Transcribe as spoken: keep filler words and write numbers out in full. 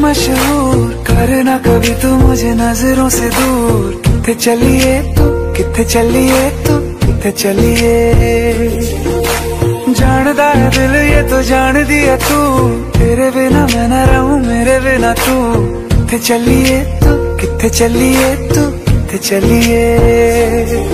मशहूर, करना कभी तू मुझे नजरों से दूर। किथे चलिए तू, किथे चलिए तू, किथे चलिए। जानदा है दिल ये तो जान दिया तू, तेरे बिना मैं न रहूं मेरे बिना तू। किथे चलिए तू, किथे चलिए तू, किथे चलिए।